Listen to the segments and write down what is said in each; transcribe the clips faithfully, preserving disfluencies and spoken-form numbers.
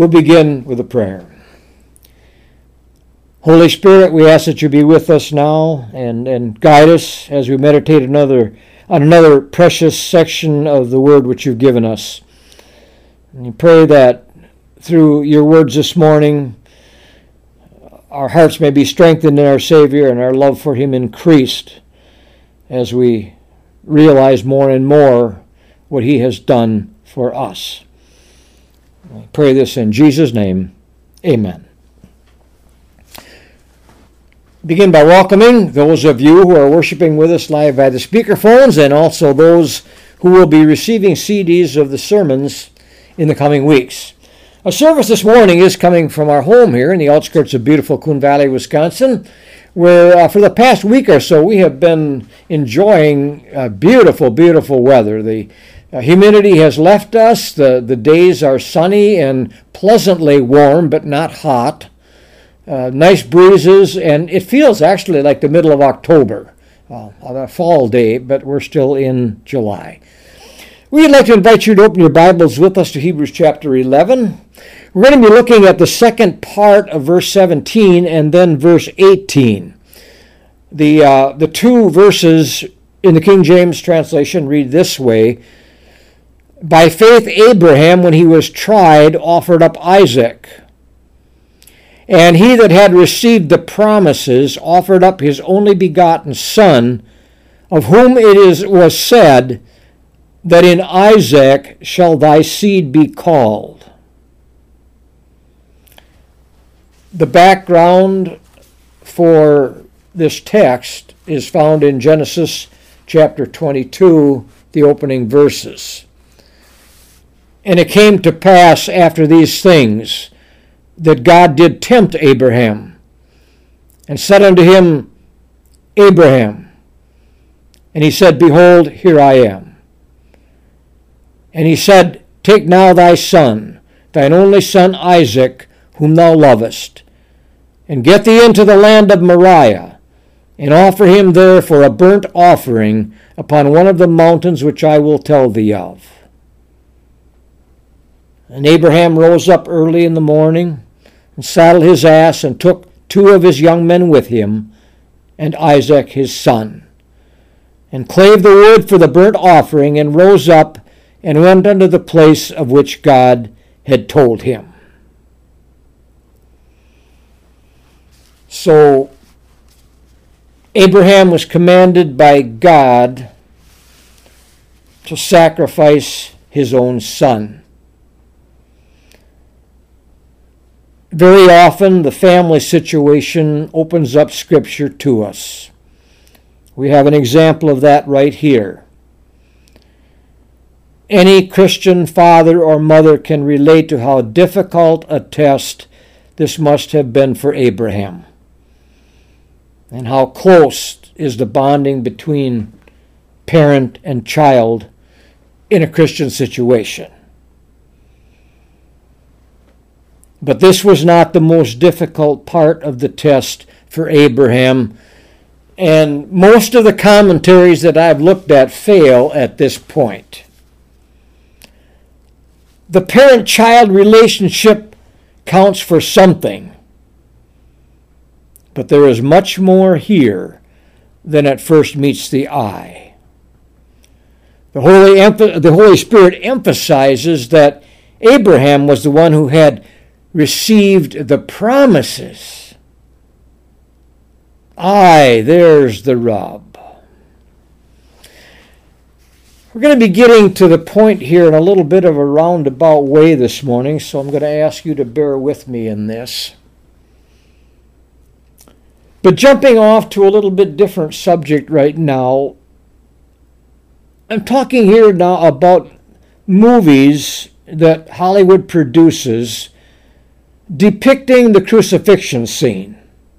We'll begin with a prayer. Holy Spirit, we ask that you be with us now and, and guide us as we meditate another on another precious section of the word which you've given us. And we pray that through your words this morning, our hearts may be strengthened in our Savior and our love for him increased as we realize more and more what he has done for us. I pray this in Jesus' name. Amen. Begin by welcoming those of you who are worshiping with us live by the speakerphones and also those who will be receiving C Ds of the sermons in the coming weeks. Our service this morning is coming from our home here in the outskirts of beautiful Coon Valley, Wisconsin, where uh, for the past week or so we have been enjoying uh, beautiful, beautiful weather. The uh, humidity has left us. The, the days are sunny and pleasantly warm, but not hot. Uh, nice breezes, and it feels actually like the middle of October, uh, on a fall day, but we're still in July. We'd like to invite you to open your Bibles with us to Hebrews chapter eleven. We're going to be looking at the second part of verse seventeen and then verse eighteen. The, uh, the two verses in the King James translation read this way: By faith Abraham, when he was tried, offered up Isaac. And he that had received the promises offered up his only begotten son, of whom it is was said, that in Isaac shall thy seed be called. The background for this text is found in Genesis chapter twenty-two, the opening verses. And it came to pass after these things, that God did tempt Abraham, and said unto him, Abraham. And he said, Behold, here I am. And he said, Take now thy son, thine only son Isaac, whom thou lovest, and get thee into the land of Moriah, and offer him there for a burnt offering upon one of the mountains which I will tell thee of. And Abraham rose up early in the morning, and saddled his ass, and took two of his young men with him, and Isaac his son, and clave the wood for the burnt offering, and rose up, and went unto the place of which God had told him. So, Abraham was commanded by God to sacrifice his own son. Very often, the family situation opens up Scripture to us. We have an example of that right here. Any Christian father or mother can relate to how difficult a test this must have been for Abraham, and how close is the bonding between parent and child in a Christian situation. But this was not the most difficult part of the test for Abraham, and most of the commentaries that I've looked at fail at this point. The parent-child relationship counts for something, but there is much more here than at first meets the eye. The Holy, the Holy Spirit emphasizes that Abraham was the one who had received the promises. Aye, there's the rub. We're going to be getting to the point here in a little bit of a roundabout way this morning, so I'm going to ask you to bear with me in this. But jumping off to a little bit different subject right now, I'm talking here now about movies that Hollywood produces depicting the crucifixion scene.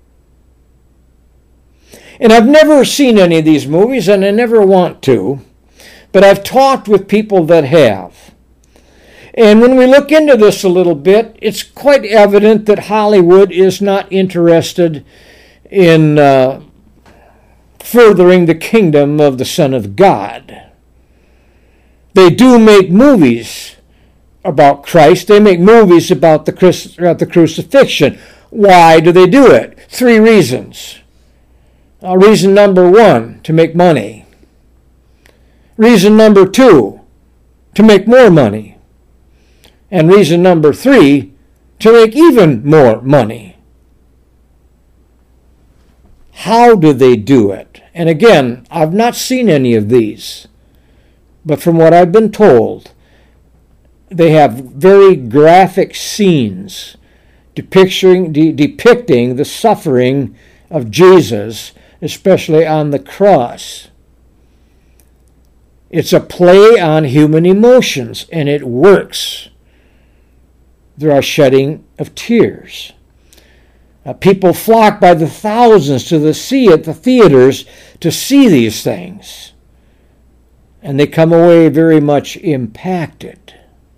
And I've never seen any of these movies, and I never want to, but I've talked with people that have. And when we look into this a little bit, it's quite evident that Hollywood is not interested in uh, furthering the kingdom of the Son of God. They do make movies about Christ. They make movies about the, Christ, about the crucifixion. Why do they do it? Three reasons. Uh, reason number one, to make money. Reason number two, to make more money. And reason number three, to make even more money. How do they do it? And again, I've not seen any of these, but from what I've been told, they have very graphic scenes depicting, de- depicting the suffering of Jesus, especially on the cross. It's a play on human emotions, and it works. There are shedding of tears. Uh, people flock by the thousands to the sea at the theaters to see these things, and they come away very much impacted.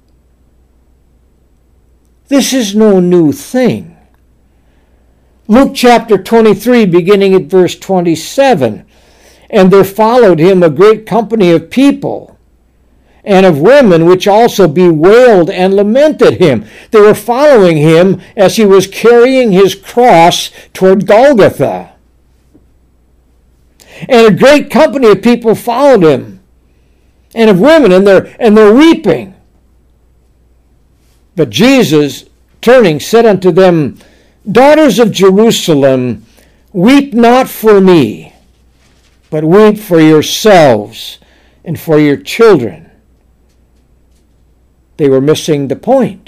This is no new thing. Luke chapter twenty-three, beginning at verse twenty-seven, and there followed him a great company of people, and of women, which also bewailed and lamented him. They were following him as he was carrying his cross toward Golgotha. And a great company of people followed him, and of women, and they're, and they're weeping. But Jesus, turning, said unto them, Daughters of Jerusalem, weep not for me, but weep for yourselves and for your children. They were missing the point.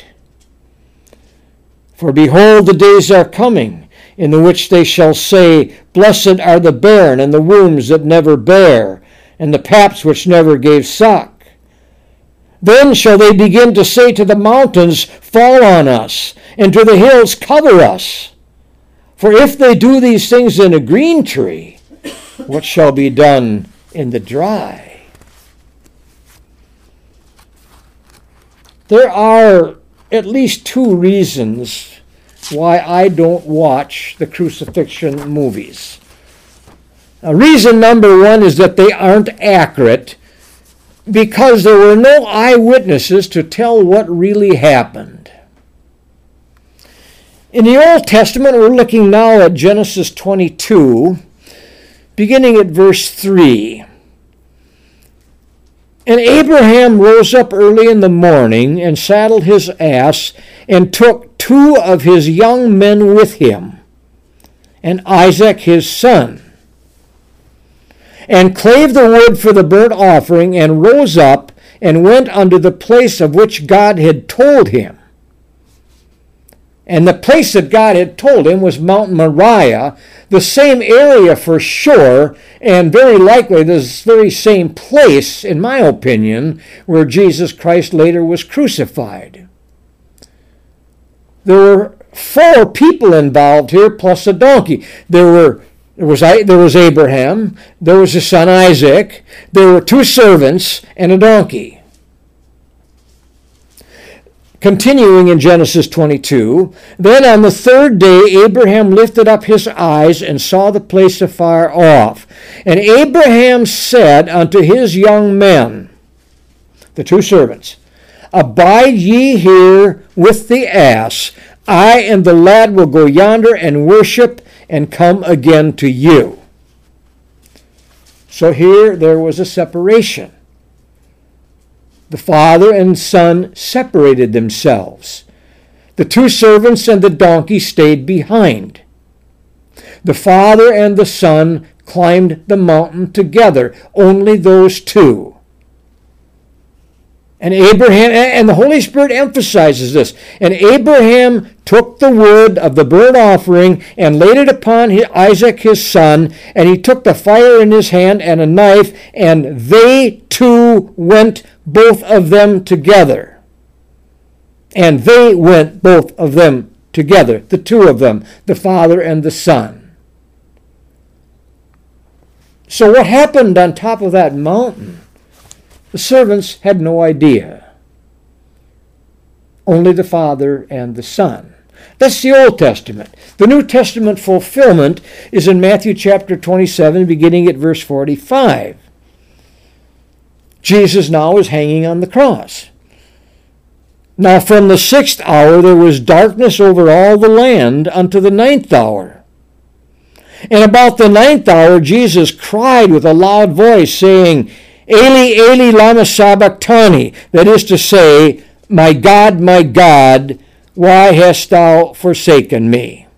For behold, the days are coming, in the which they shall say, Blessed are the barren, and the wombs that never bare, and the paps which never gave suck. Then shall they begin to say to the mountains, Fall on us, and to the hills, Cover us. For if they do these things in a green tree, what shall be done in the dry? There are at least two reasons why I don't watch the crucifixion movies. Now, reason number one is that they aren't accurate because there were no eyewitnesses to tell what really happened. In the Old Testament, we're looking now at Genesis twenty-two, beginning at verse three. And Abraham rose up early in the morning and saddled his ass and took two of his young men with him, and Isaac his son, and clave the wood for the burnt offering, and rose up and went unto the place of which God had told him. And the place that God had told him was Mount Moriah, the same area for sure, and very likely this very same place, in my opinion, where Jesus Christ later was crucified. There were four people involved here, plus a donkey. There were there was there was Abraham, there was his son Isaac, there were two servants, and a donkey. Continuing in Genesis twenty-two, Then on the third day Abraham lifted up his eyes and saw the place afar off. And Abraham said unto his young men, the two servants, Abide ye here with the ass. I and the lad will go yonder and worship and come again to you. So here there was a separation. The father and son separated themselves. The two servants and the donkey stayed behind. The father and the son climbed the mountain together, only those two. And Abraham, and the Holy Spirit emphasizes this, and Abraham took the wood of the burnt offering and laid it upon Isaac his son, and he took the fire in his hand and a knife, and they two went both of them together. And they went both of them together, the two of them, the father and the son. So what happened on top of that mountain? The servants had no idea. Only the Father and the Son. That's the Old Testament. The New Testament fulfillment is in Matthew chapter twenty-seven, beginning at verse forty-five. Jesus now is hanging on the cross. Now from the sixth hour there was darkness over all the land unto the ninth hour. And about the ninth hour Jesus cried with a loud voice, saying, Eli, Eli, lama sabachthani, that is to say, My God, my God, why hast thou forsaken me?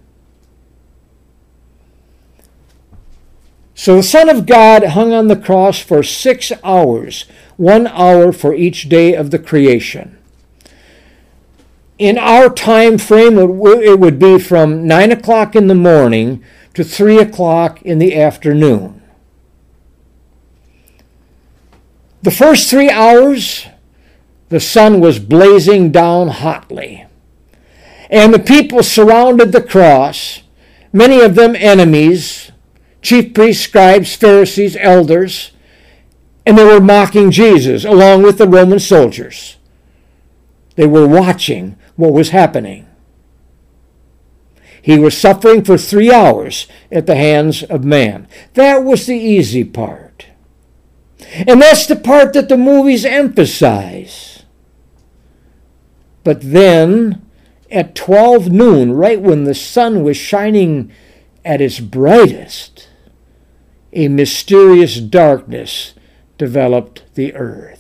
So the Son of God hung on the cross for six hours, one hour for each day of the creation. In our time frame, it would be from nine o'clock in the morning to three o'clock in the afternoon. The first three hours, the sun was blazing down hotly, and the people surrounded the cross, many of them enemies, chief priests, scribes, Pharisees, elders, and they were mocking Jesus along with the Roman soldiers. They were watching what was happening. He was suffering for three hours at the hands of man. That was the easy part. And that's the part that the movies emphasize. But then, at twelve noon, right when the sun was shining at its brightest, a mysterious darkness developed the earth.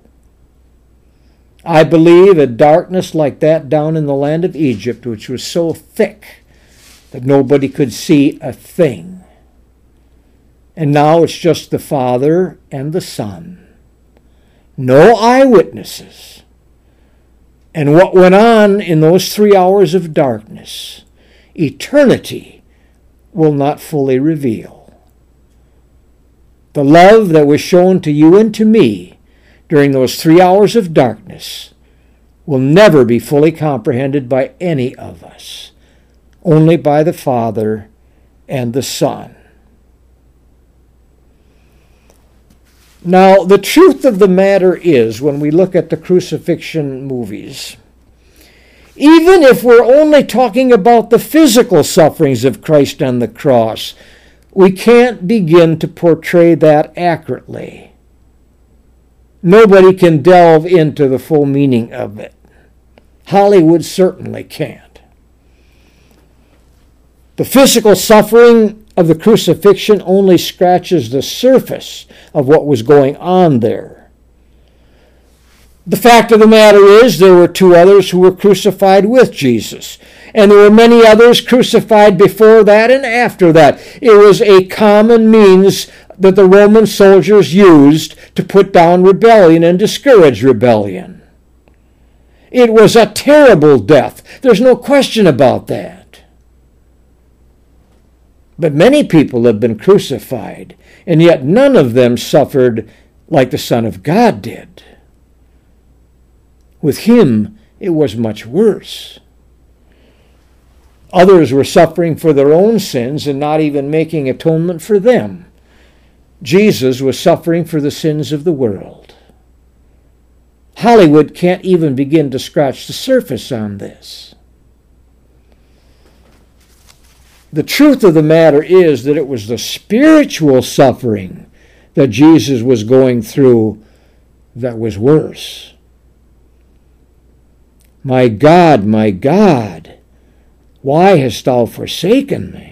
I believe a darkness like that down in the land of Egypt, which was so thick that nobody could see a thing. And now it's just the Father and the Son. No eyewitnesses. And what went on in those three hours of darkness, eternity will not fully reveal. The love that was shown to you and to me during those three hours of darkness will never be fully comprehended by any of us, only by the Father and the Son. Now, the truth of the matter is, when we look at the crucifixion movies, even if we're only talking about the physical sufferings of Christ on the cross, we can't begin to portray that accurately. Nobody can delve into the full meaning of it. Hollywood certainly can't. The physical suffering of the crucifixion only scratches the surface of what was going on there. The fact of the matter is, there were two others who were crucified with Jesus, and there were many others crucified before that and after that. It was a common means that the Roman soldiers used to put down rebellion and discourage rebellion. It was a terrible death. There's no question about that. But many people have been crucified, and yet none of them suffered like the Son of God did. With him, it was much worse. Others were suffering for their own sins and not even making atonement for them. Jesus was suffering for the sins of the world. Hollywood can't even begin to scratch the surface on this. The truth of the matter is that it was the spiritual suffering that Jesus was going through that was worse. My God, my God, why hast thou forsaken me?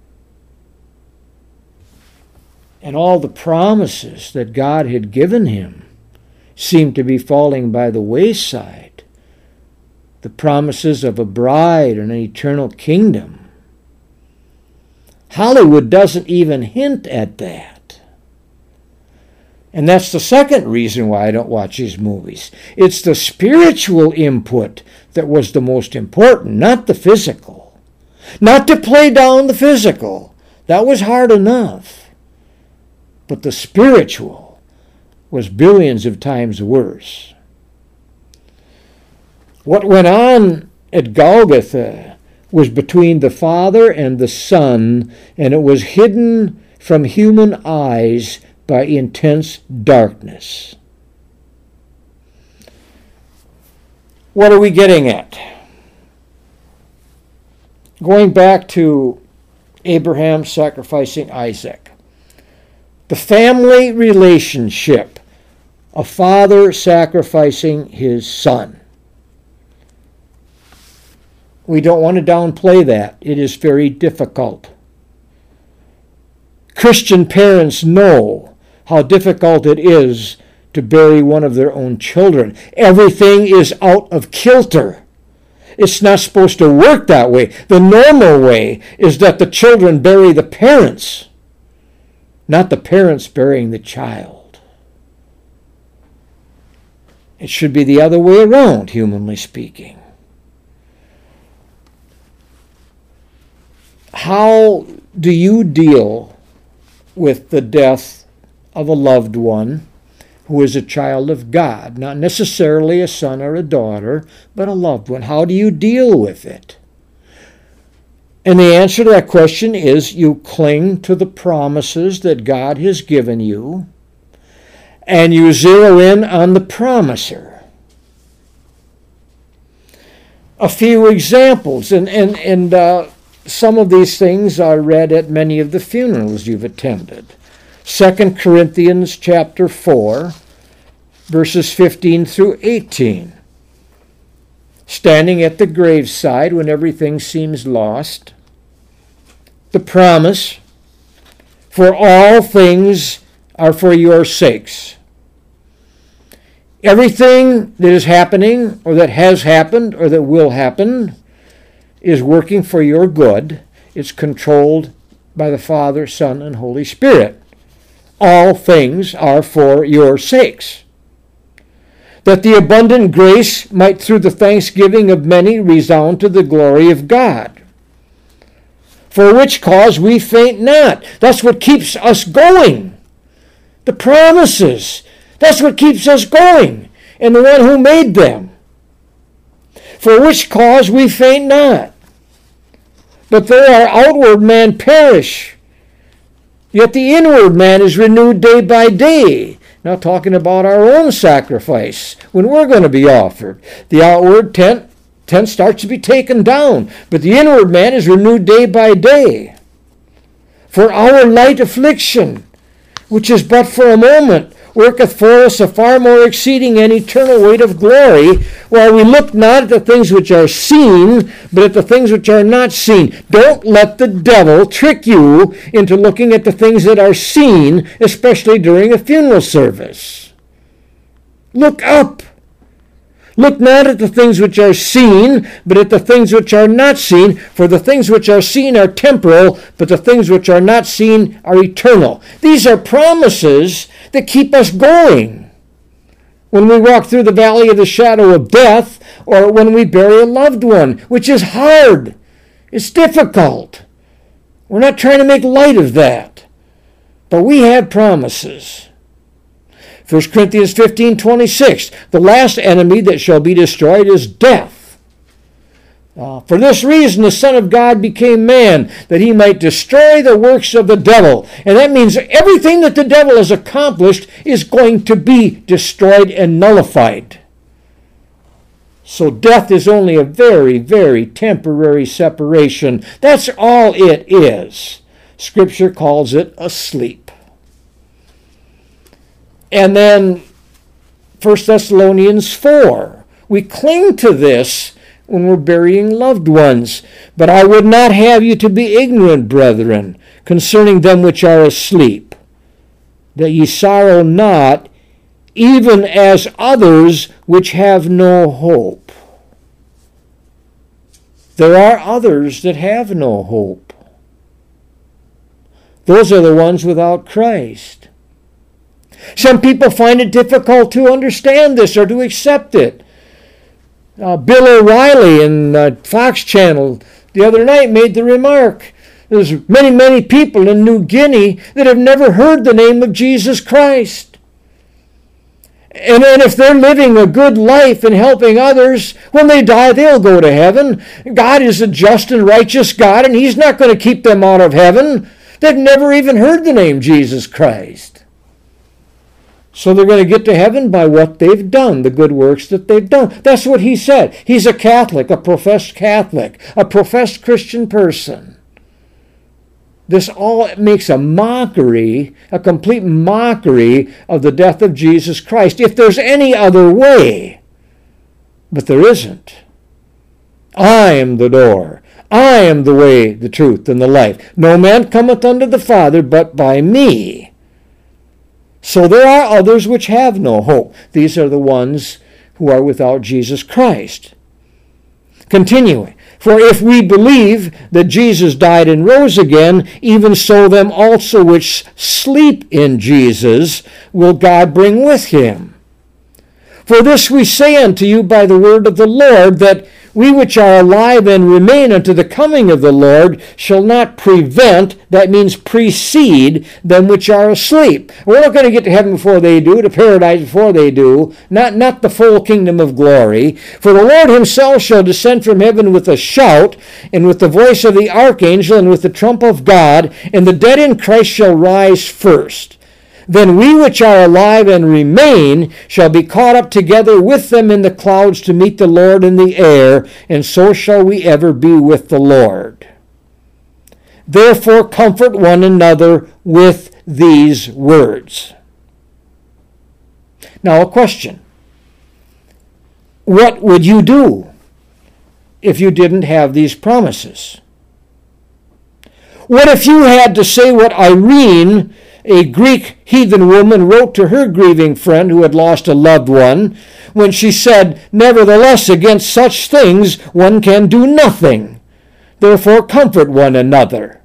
And all the promises that God had given him seemed to be falling by the wayside. The promises of a bride and an eternal kingdom. Hollywood doesn't even hint at that. And that's the second reason why I don't watch these movies. It's the spiritual input that was the most important, not the physical. Not to play down the physical. That was hard enough. But the spiritual was billions of times worse. What went on at Golgotha was between the Father and the Son, and it was hidden from human eyes by intense darkness. What are we getting at? Going back to Abraham sacrificing Isaac. The family relationship, a father sacrificing his son. We don't want to downplay that. It is very difficult. Christian parents know how difficult it is to bury one of their own children. Everything is out of kilter. It's not supposed to work that way. The normal way is that the children bury the parents, not the parents burying the child. It should be the other way around, humanly speaking. How do you deal with the death of a loved one who is a child of God? Not necessarily a son or a daughter, but a loved one. How do you deal with it? And the answer to that question is you cling to the promises that God has given you, and you zero in on the promiser. A few examples, and, and, and uh, some of these things are read at many of the funerals you've attended. Second Corinthians chapter four, verses fifteen through eighteen. Standing at the graveside when everything seems lost, the promise, for all things are for your sakes. Everything that is happening, or that has happened, or that will happen, is working for your good. It's controlled by the Father, Son, and Holy Spirit. All things are for your sakes. That the abundant grace might through the thanksgiving of many resound to the glory of God. For which cause we faint not. That's what keeps us going. The promises. That's what keeps us going. And the one who made them. For which cause we faint not. But though our outward man perish, yet the inward man is renewed day by day. Now talking about our own sacrifice, when we're going to be offered. The outward tent, tent starts to be taken down, but the inward man is renewed day by day. For our light affliction, which is but for a moment, worketh for us a far more exceeding and eternal weight of glory, while we look not at the things which are seen, but at the things which are not seen. Don't let the devil trick you into looking at the things that are seen, especially during a funeral service. Look up. Look not at the things which are seen, but at the things which are not seen. For the things which are seen are temporal, but the things which are not seen are eternal. These are promises that keep us going. When we walk through the valley of the shadow of death, or when we bury a loved one, which is hard. It's difficult. We're not trying to make light of that. But we have promises. First Corinthians fifteen twenty-six, the last enemy that shall be destroyed is death. Uh, for this reason the Son of God became man, that he might destroy the works of the devil. And that means everything that the devil has accomplished is going to be destroyed and nullified. So death is only a very, very temporary separation. That's all it is. Scripture calls it a sleep. And then First Thessalonians four. We cling to this when we're burying loved ones. But I would not have you to be ignorant, brethren, concerning them which are asleep, that ye sorrow not, even as others which have no hope. There are others that have no hope. Those are the ones without Christ. Some people find it difficult to understand this or to accept it. Uh, Bill O'Reilly in uh, Fox Channel the other night made the remark, there's many, many people in New Guinea that have never heard the name of Jesus Christ. And then if they're living a good life and helping others, when they die, they'll go to heaven. God is a just and righteous God, and he's not going to keep them out of heaven. They've never even heard the name Jesus Christ. So they're going to get to heaven by what they've done, the good works that they've done. That's what he said. He's a Catholic, a professed Catholic, a professed Christian person. This all makes a mockery, a complete mockery of the death of Jesus Christ, if there's any other way. But there isn't. I am the door. I am the way, the truth, and the life. No man cometh unto the Father but by me. So there are others which have no hope. These are the ones who are without Jesus Christ. Continuing. For if we believe that Jesus died and rose again, even so them also which sleep in Jesus will God bring with him. For this we say unto you by the word of the Lord, that we which are alive and remain unto the coming of the Lord shall not prevent, that means precede, them which are asleep. We're not going to get to heaven before they do, to paradise before they do, not, not the full kingdom of glory. For the Lord himself shall descend from heaven with a shout, and with the voice of the archangel, and with the trump of God, and the dead in Christ shall rise first. Then we which are alive and remain shall be caught up together with them in the clouds to meet the Lord in the air, and so shall we ever be with the Lord. Therefore comfort one another with these words. Now a question. What would you do if you didn't have these promises? What if you had to say what Irene, a Greek heathen woman, wrote to her grieving friend who had lost a loved one, when she said, "Nevertheless, against such things one can do nothing. Therefore comfort one another."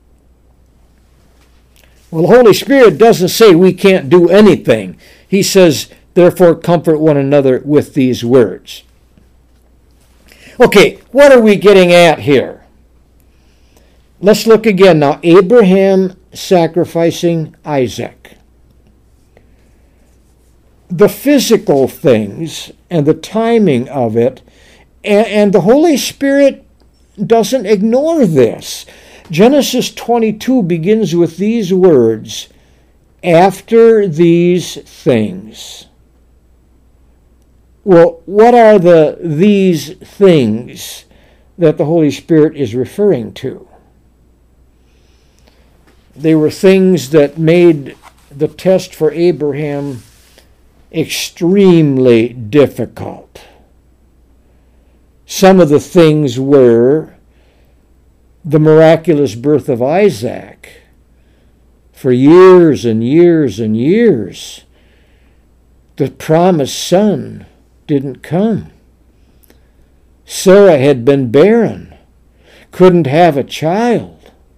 Well, the Holy Spirit doesn't say we can't do anything. He says, therefore comfort one another with these words. Okay, what are we getting at here? Let's look again now. Abraham sacrificing Isaac. The physical things and the timing of it, and, and the Holy Spirit doesn't ignore this. Genesis twenty-two begins with these words, after these things. Well, what are the these things that the Holy Spirit is referring to? They were things that made the test for Abraham extremely difficult. Some of the things were the miraculous birth of Isaac. For years and years and years, the promised son didn't come. Sarah had been barren, couldn't have a child.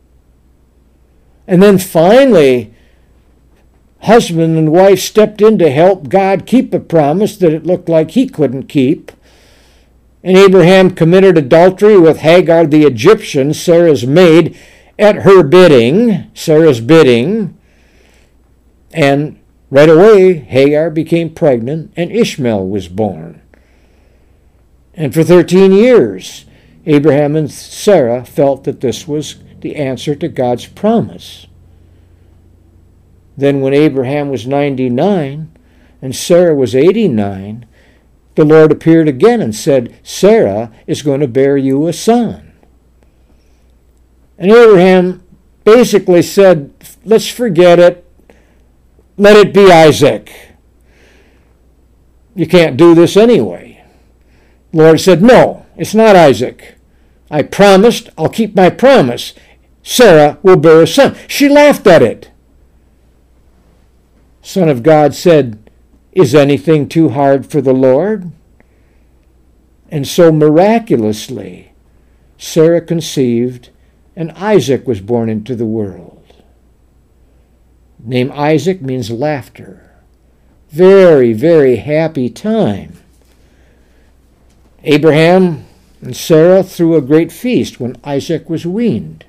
And then finally, husband and wife stepped in to help God keep a promise that it looked like he couldn't keep. And Abraham committed adultery with Hagar the Egyptian, Sarah's maid, at her bidding, Sarah's bidding. And right away, Hagar became pregnant and Ishmael was born. And for thirteen years, Abraham and Sarah felt that this was the answer to God's promise. Then when Abraham was ninety-nine and Sarah was eighty-nine, the Lord appeared again and said, Sarah is going to bear you a son. And Abraham basically said, let's forget it. Let it be Isaac. You can't do this anyway. The Lord said, no, it's not Isaac. I promised, I'll keep my promise. Sarah will bear a son. She laughed at it. Son of God said, is anything too hard for the Lord? And so miraculously, Sarah conceived, and Isaac was born into the world. The name Isaac means laughter. Very, very happy time. Abraham and Sarah threw a great feast when Isaac was weaned.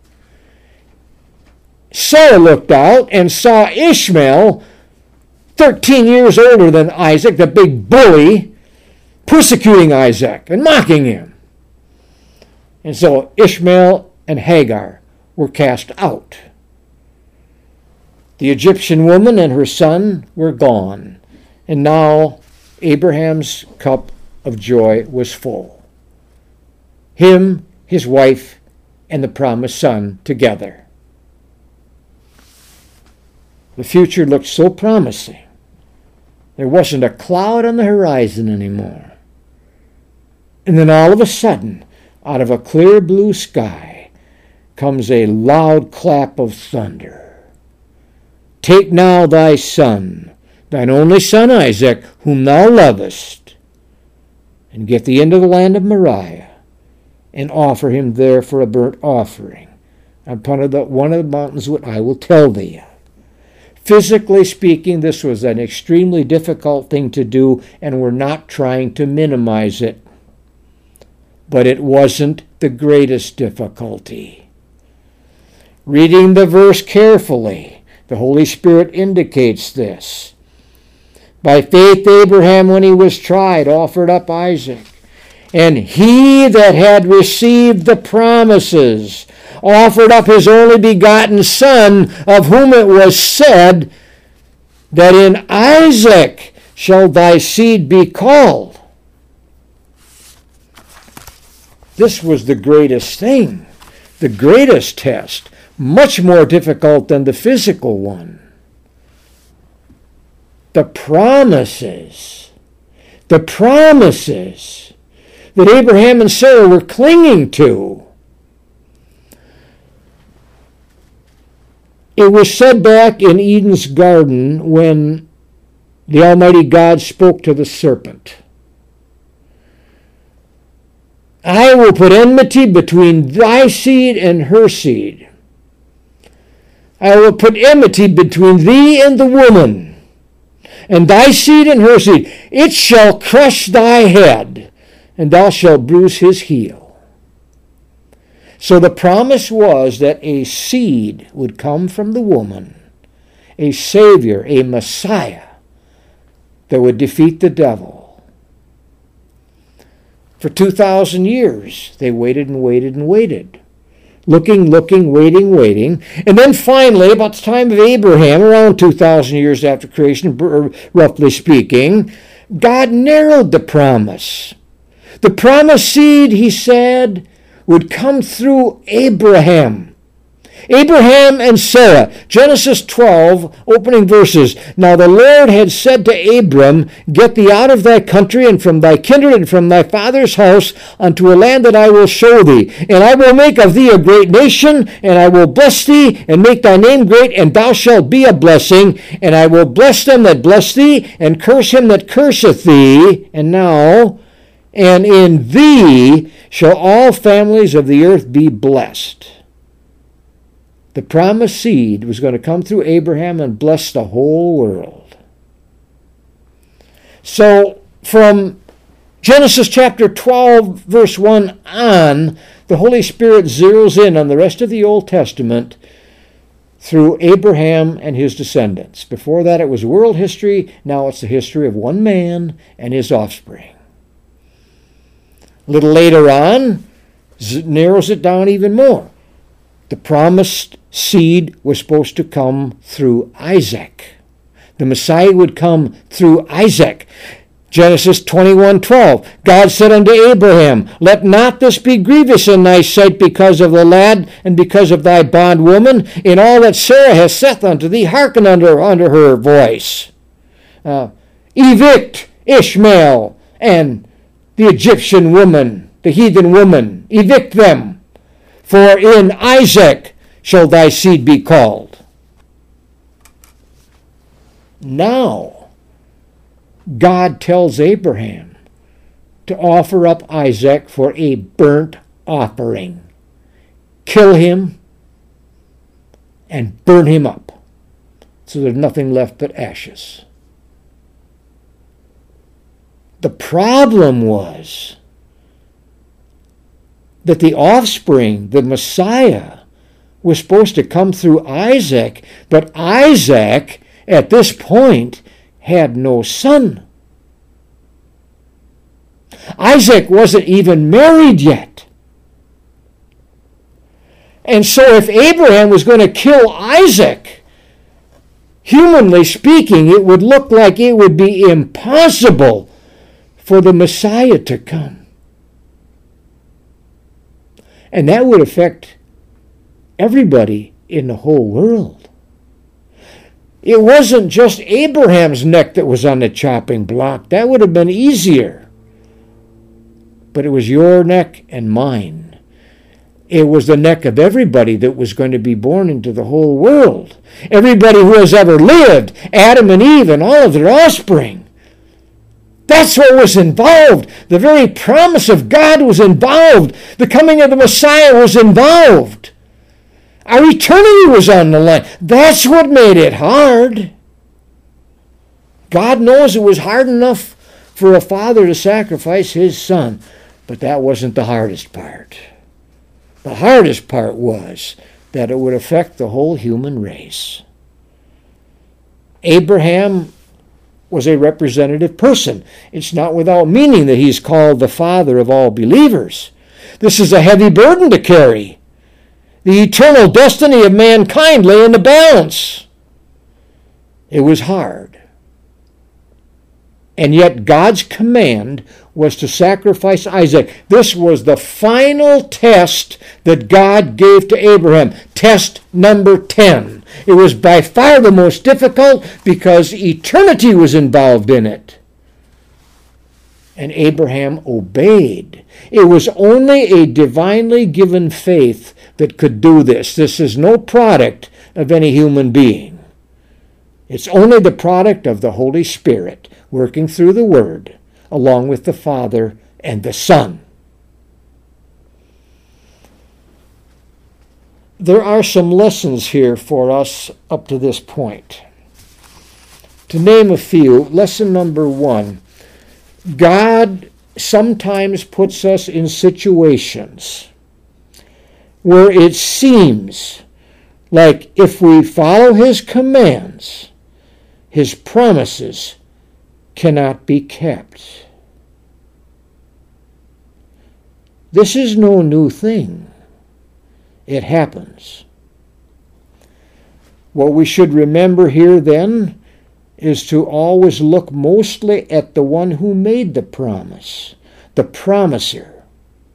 Sarah looked out and saw Ishmael, thirteen years older than Isaac, the big bully, persecuting Isaac and mocking him. And so Ishmael and Hagar were cast out. The Egyptian woman and her son were gone, and now Abraham's cup of joy was full. Him, his wife, and the promised son together. The future looked so promising. There wasn't a cloud on the horizon anymore. And then all of a sudden, out of a clear blue sky, comes a loud clap of thunder. Take now thy son, thine only son Isaac, whom thou lovest, and get thee into the land of Moriah, and offer him there for a burnt offering upon one of the mountains which I will tell thee. Physically speaking, this was an extremely difficult thing to do, and we're not trying to minimize it. But it wasn't the greatest difficulty. Reading the verse carefully, the Holy Spirit indicates this. By faith Abraham, when he was tried, offered up Isaac. And he that had received the promises offered up his only begotten son, of whom it was said, that in Isaac shall thy seed be called. This was the greatest thing, the greatest test, much more difficult than the physical one. The promises, the promises that Abraham and Sarah were clinging to. It was said back in Eden's garden when the Almighty God spoke to the serpent, I will put enmity between thy seed and her seed. I will put enmity between thee and the woman, and thy seed and her seed. It shall crush thy head, and thou shalt bruise his heel. So the promise was that a seed would come from the woman, a Savior, a Messiah, that would defeat the devil. For two thousand years, they waited and waited and waited. Looking, looking, waiting, waiting. And then finally, about the time of Abraham, around two thousand years after creation, roughly speaking, God narrowed the promise. The promised seed, he said, would come through Abraham. Abraham and Sarah, Genesis twelve, opening verses. Now the Lord had said to Abram, get thee out of thy country and from thy kindred and from thy father's house unto a land that I will show thee. And I will make of thee a great nation, and I will bless thee, and make thy name great, and thou shalt be a blessing. And I will bless them that bless thee, and curse him that curseth thee. And now, and in thee shall all families of the earth be blessed. The promised seed was going to come through Abraham and bless the whole world. So from Genesis chapter twelve, verse one on, the Holy Spirit zeroes in on the rest of the Old Testament through Abraham and his descendants. Before that it was world history. Now it's the history of one man and his offspring. A little later on, narrows it down even more. The promised seed was supposed to come through Isaac. The Messiah would come through Isaac. Genesis twenty-one twelve. God said unto Abraham, let not this be grievous in thy sight because of the lad and because of thy bondwoman. In all that Sarah has saith unto thee, hearken unto, unto her voice. Uh, evict Ishmael and the Egyptian woman, the heathen woman. Evict them. For in Isaac shall thy seed be called. Now, God tells Abraham to offer up Isaac for a burnt offering. Kill him and burn him up, so there's nothing left but ashes. The problem was that the offspring, the Messiah, was supposed to come through Isaac, but Isaac, at this point, had no son. Isaac wasn't even married yet. And so if Abraham was going to kill Isaac, humanly speaking, it would look like it would be impossible for the Messiah to come. And that would affect everybody in the whole world. It wasn't just Abraham's neck that was on the chopping block. That would have been easier. but it was your neck and mine. It was the neck of everybody that was going to be born into the whole world. Everybody who has ever lived, Adam and Eve and all of their offspring. That's what was involved. The very promise of God was involved. The coming of the Messiah was involved. Our eternity was on the line. That's what made it hard. God knows it was hard enough for a father to sacrifice his son, but that wasn't the hardest part. The hardest part was that it would affect the whole human race. Abraham was a representative person. It's not without meaning that he's called the father of all believers. This is a heavy burden to carry. The eternal destiny of mankind lay in the balance. It was hard. And yet God's command was to sacrifice Isaac. This was the final test that God gave to Abraham. Test number ten. It was by far the most difficult because eternity was involved in it. And Abraham obeyed. It was only a divinely given faith that could do this. This is no product of any human being. It's only the product of the Holy Spirit working through the Word, along with the Father and the Son. There are some lessons here for us up to this point. To name a few, lesson number one, God sometimes puts us in situations where it seems like if we follow His commands, His promises cannot be kept. This is no new thing. It happens. What we should remember here then is to always look mostly at the one who made the promise, the promiser,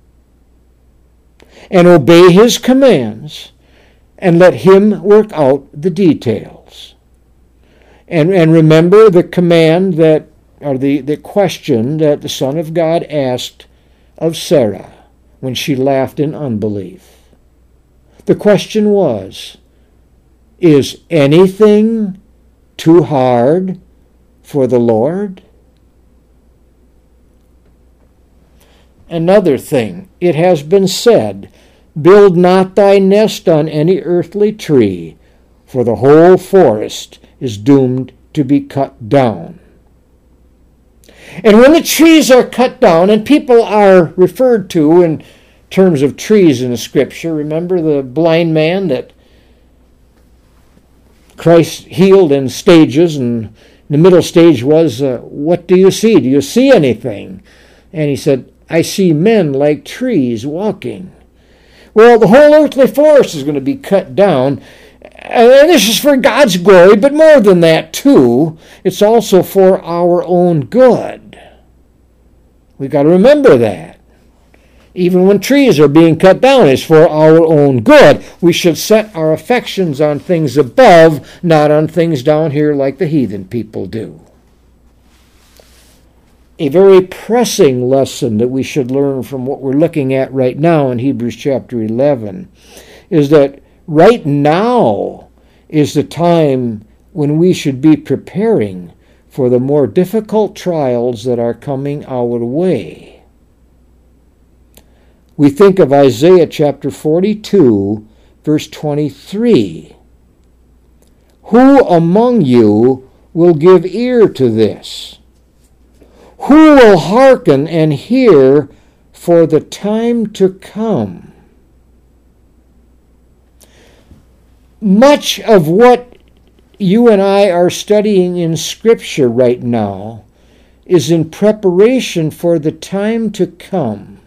and obey His commands and let Him work out the details. And, and remember the command that, or the, the question that the Son of God asked of Sarah when she laughed in unbelief. The question was, is anything too hard for the Lord? Another thing, it has been said, build not thy nest on any earthly tree, for the whole forest is doomed to be cut down. And when the trees are cut down, and people are referred to in terms of trees in the Scripture, remember the blind man that Christ healed in stages, and the middle stage was, uh, what do you see? Do you see anything? And he said, I see men like trees walking. Well, the whole earthly forest is going to be cut down. And this is for God's glory, but more than that too, it's also for our own good. We've got to remember that. Even when trees are being cut down, it's for our own good. We should set our affections on things above, not on things down here like the heathen people do. A very pressing lesson that we should learn from what we're looking at right now in Hebrews chapter eleven is that right now is the time when we should be preparing for the more difficult trials that are coming our way. We think of Isaiah chapter forty-two, verse twenty-three. Who among you will give ear to this? Who will hearken and hear for the time to come? Much of what you and I are studying in Scripture right now is in preparation for the time to come.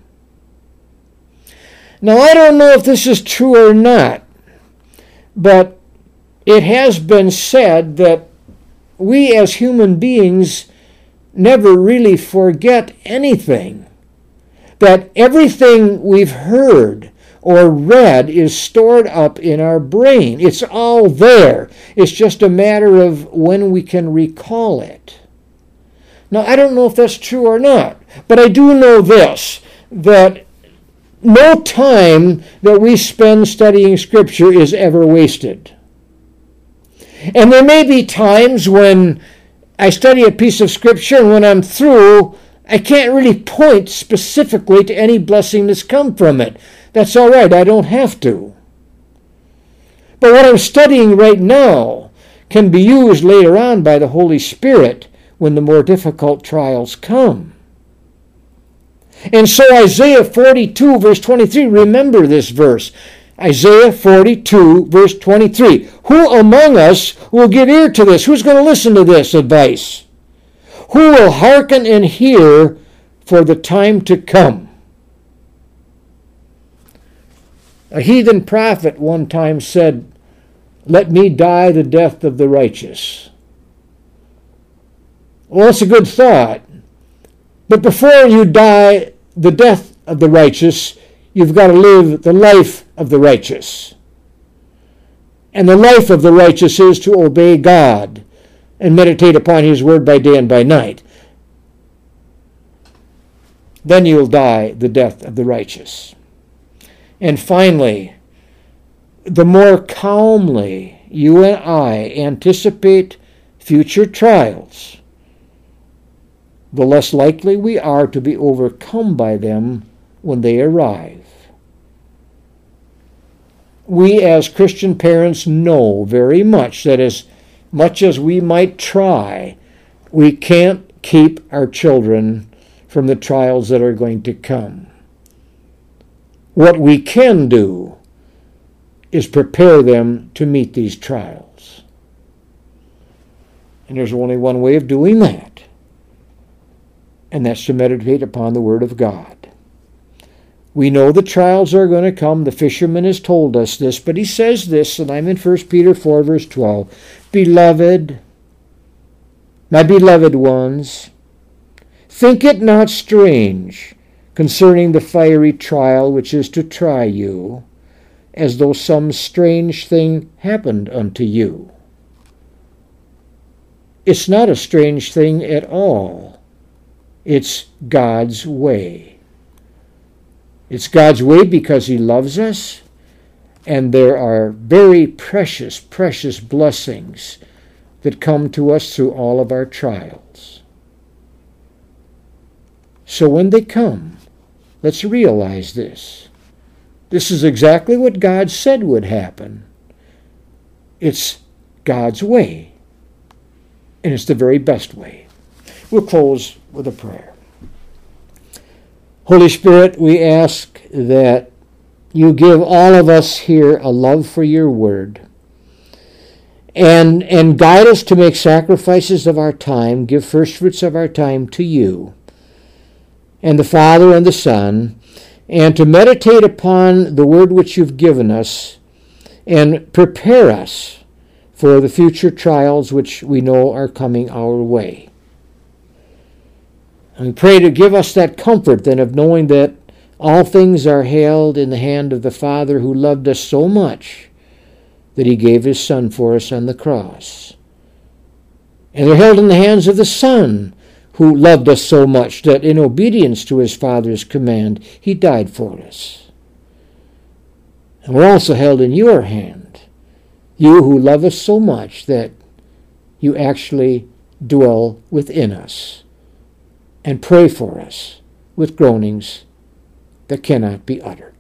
Now, I don't know if this is true or not, but it has been said that we as human beings never really forget anything, that everything we've heard or read is stored up in our brain. It's all there. It's just a matter of when we can recall it. Now, I don't know if that's true or not, but I do know this, that no time that we spend studying Scripture is ever wasted. And there may be times when I study a piece of Scripture, and when I'm through, I can't really point specifically to any blessing that's come from it. That's all right, I don't have to. But what I'm studying right now can be used later on by the Holy Spirit when the more difficult trials come. And so Isaiah forty-two, verse twenty-three, remember this verse. Isaiah forty-two, verse twenty-three. Who among us will give ear to this? Who's going to listen to this advice? Who will hearken and hear for the time to come? A heathen prophet one time said, "Let me die the death of the righteous." Well, that's a good thought. But before you die the death of the righteous, you've got to live the life of the righteous. And the life of the righteous is to obey God and meditate upon His Word by day and by night. Then you'll die the death of the righteous. And finally, the more calmly you and I anticipate future trials, the less likely we are to be overcome by them when they arrive. We as Christian parents know very much that as much as we might try, we can't keep our children from the trials that are going to come. What we can do is prepare them to meet these trials. And there's only one way of doing that. And that's to meditate upon the Word of God. We know the trials are going to come. The fisherman has told us this, but he says this, and I'm in First Peter four, verse twelve. Beloved, my beloved ones, think it not strange concerning the fiery trial which is to try you, as though some strange thing happened unto you. It's not a strange thing at all. It's God's way. It's God's way because He loves us, and there are very precious, precious blessings that come to us through all of our trials. So when they come, let's realize this. This is exactly what God said would happen. It's God's way, and it's the very best way. We'll close with a prayer. Holy Spirit, we ask that you give all of us here a love for your word and, and guide us to make sacrifices of our time, give first fruits of our time to you and the Father and the Son, and to meditate upon the word which you've given us and prepare us for the future trials which we know are coming our way. And we pray to give us that comfort then of knowing that all things are held in the hand of the Father who loved us so much that He gave His Son for us on the cross. And they're held in the hands of the Son who loved us so much that in obedience to His Father's command, He died for us. And we're also held in your hand, you who love us so much that you actually dwell within us and pray for us with groanings that cannot be uttered.